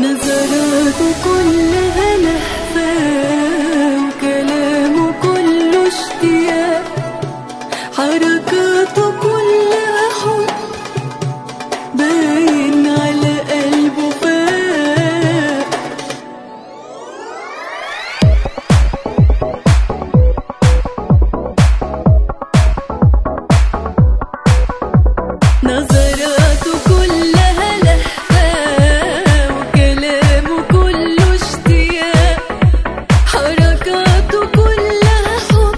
نظراته كلها لهفة وكلامه كله اشتياق، حركاته كلها حب باين على قلبه فاق. نظراته كلها لهفة وكلامه كله اشتياق، حركاته كلها حب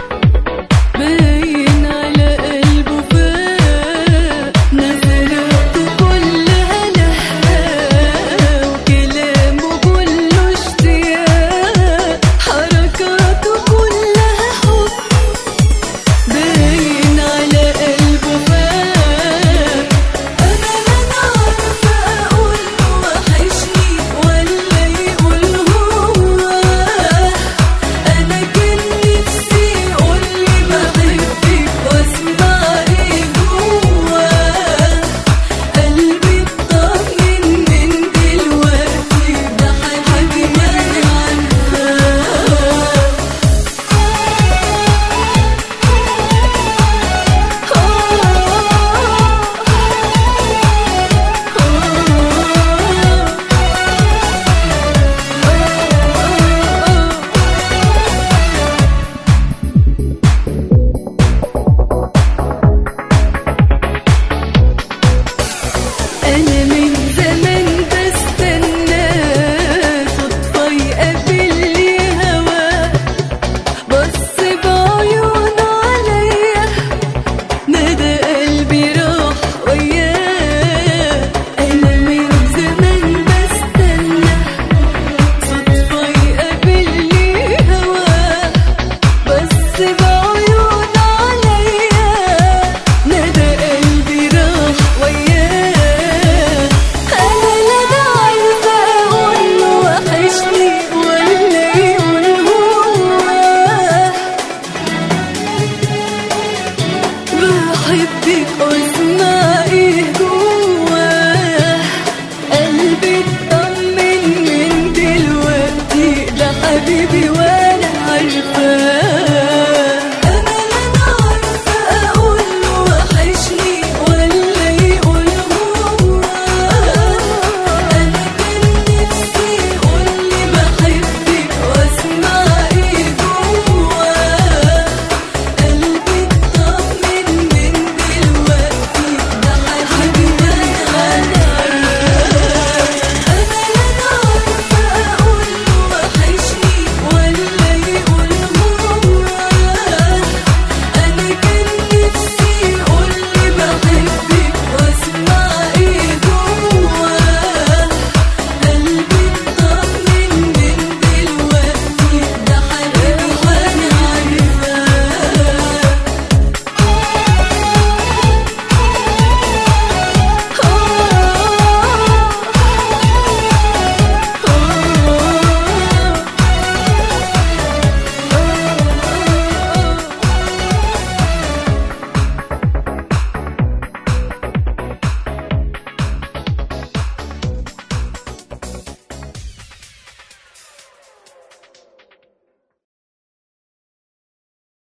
باين على قلبه فاق. نظراته كلها لهفة وكلامه كله اشتياق، حركاته كلها حب باين على قلبه فاق. أنا لا عارفة أقول له وحشني ولا يقول هو، أنا كان نفسي يقولي بحبك واسمع إيه جوا قلبي. اطمن من دلوقتي ده حبيبي عنها. أنا